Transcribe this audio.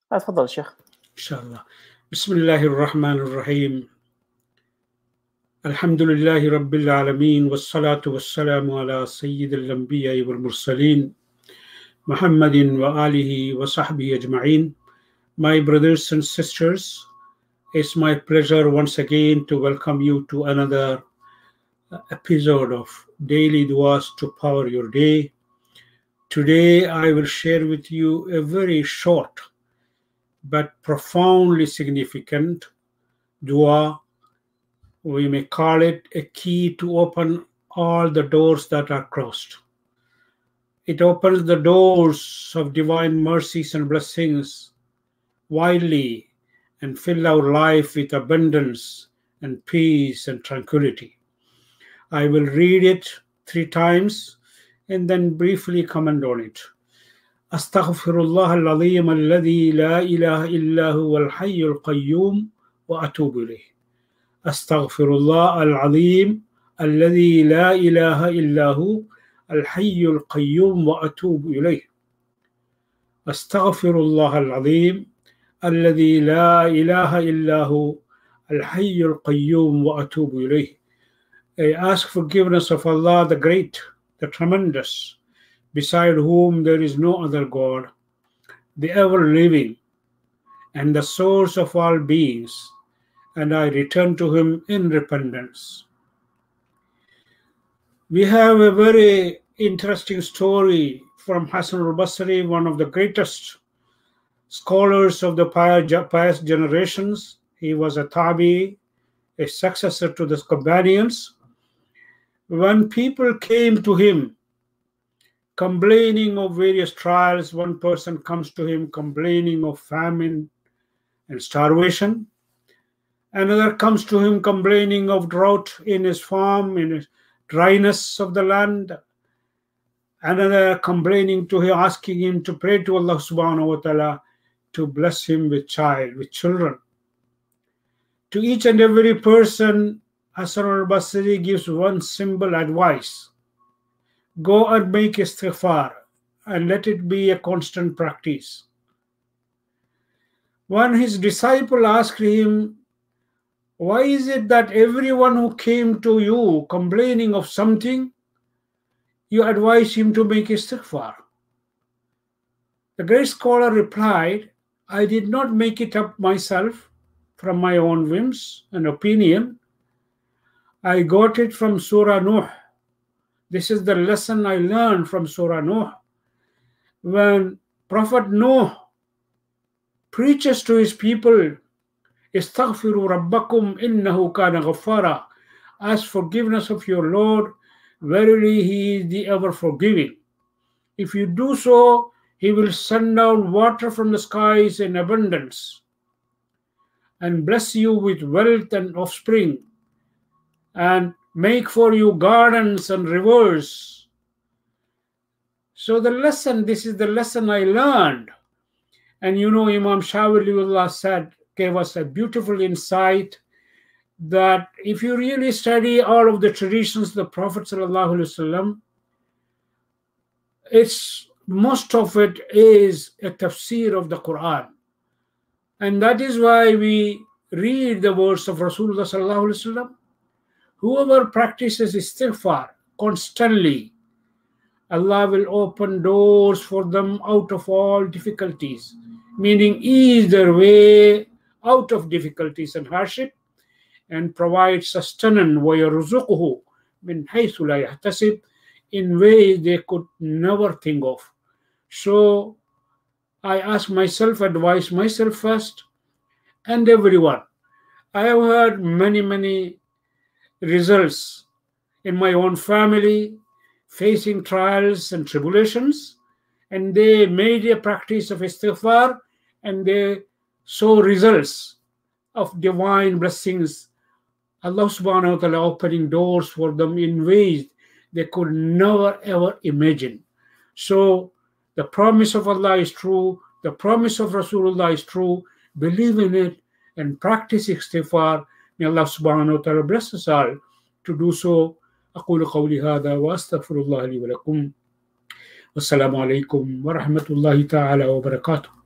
تفضل شيخ. إن شاء الله. بسم الله الرحمن الرحيم. الحمد لله رب العالمين والصلاة والسلام على سيد الأنبياء والمرسلين محمد وآله وصحبه أجمعين. My brothers and sisters, it's my pleasure once again to welcome you to another episode of Daily Duas to Power Your Day. Today I will share with you a very short but profoundly significant dua. We may call it a key to open all the doors that are closed. It opens the doors of divine mercies and blessings widely and fill our life with abundance and peace and tranquility. I will read it 3 times and then briefly comment on it. Astaghfirullah al-azim alladhi la ilaha illa huwa al-hayy al-qayyum wa atubu ilayh. Astaghfirullah al-azim alladhi la ilaha illa huwa al-hayy al-qayyum wa atubu ilayh. Astaghfirullah al-azim alladhi la ilaha illa huwa al-hayy al-qayyum wa atubu ilayh. I ask forgiveness of Allah, the Great, the Tremendous, beside whom there is no other God, the ever-living, and the source of all beings, and I return to Him in repentance. We have a very interesting story from Hassan al-Basri, one of the greatest scholars of the pious generations. He was a tabi, a successor to the companions. When people came to him complaining of various trials, one person comes to him complaining of famine and starvation. Another comes to him complaining of drought in his farm, in his dryness of the land. Another complaining to him, asking him to pray to Allah subhanahu wa ta'ala to bless him with children. To each and every person, Hassan al-Basri gives one simple advice. Go and make istighfar and let it be a constant practice. When his disciple asked him, why is it that everyone who came to you complaining of something, you advise him to make istighfar? The great scholar replied, I did not make it up myself from my own whims and opinion. I got it from Surah Nuh. This is the lesson I learned from Surah Nuh. When Prophet Nuh preaches to his people, Istaghfiru rabbakum innahu kana ghaffara. Ask forgiveness of your Lord. Verily He is the ever forgiving. If you do so, He will send down water from the skies in abundance and bless you with wealth and offspring, and make for you gardens and rivers. So this is the lesson I learned. And Imam Shah Waliullah gave us a beautiful insight that if you really study all of the traditions of the Prophet ﷺ, most of it is a tafsir of the Quran. And that is why we read the words of Rasulullah ﷺ. Whoever practices istighfar constantly, Allah will open doors for them out of all difficulties, meaning ease their way out of difficulties and hardship, and provide sustenance وَيَرْزُقُهُ مِنْ حَيْثُ لَا يَحْتَسِبْ, in ways they could never think of. So I advise myself first, and everyone. I have heard many results in my own family facing trials and tribulations, and they made a practice of istighfar and they saw results of divine blessings. Allah subhanahu wa ta'ala opening doors for them in ways they could never ever imagine. So the promise of Allah is true, the promise of Rasulullah is true. Believe in it and practice istighfar. May Allah subhanahu wa ta'ala bless us all to do so. أقول قولي هذا وأستغفر الله لي ولكم. والسلام عليكم ورحمة الله تعالى وبركاته.